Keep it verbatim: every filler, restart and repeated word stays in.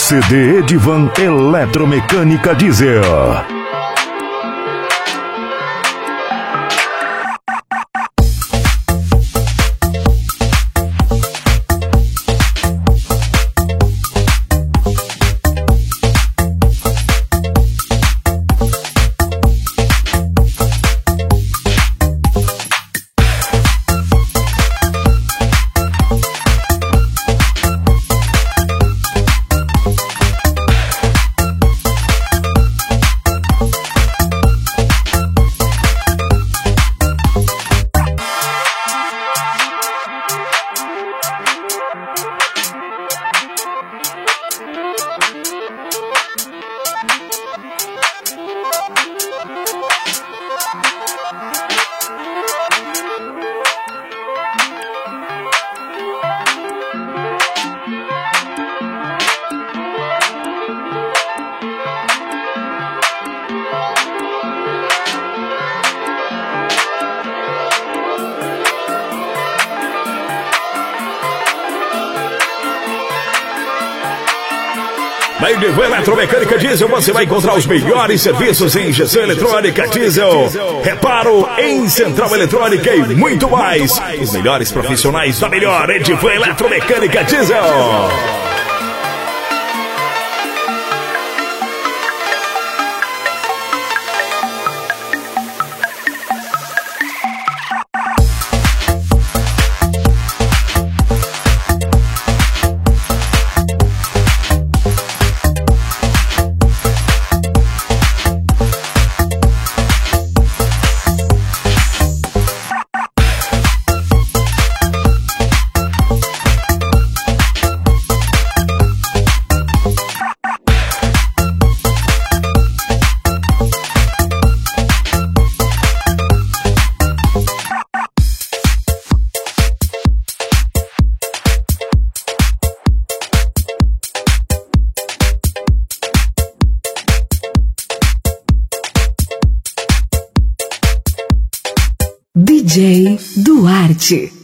C D Edivan Eletromecânica Diesel. Na Edivan Eletromecânica Diesel você vai encontrar os melhores serviços em injeção eletrônica diesel, reparo em central eletrônica e muito mais. Os melhores profissionais da melhor Edivan Eletromecânica Diesel. D J Duarte.